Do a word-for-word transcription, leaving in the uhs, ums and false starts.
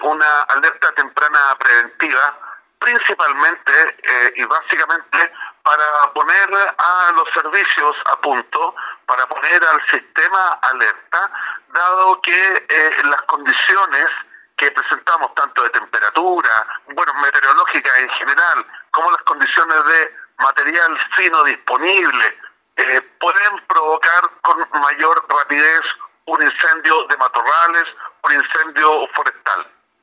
una alerta temprana preventiva, principalmente eh, y básicamente para poner a los servicios a punto, para poner al sistema alerta, dado que eh, las condiciones que presentamos, tanto de temperatura, bueno, meteorológicas en general, como las condiciones de material fino disponible, eh, pueden provocar con mayor rapidez un incendio de matorrales, un incendio forestal.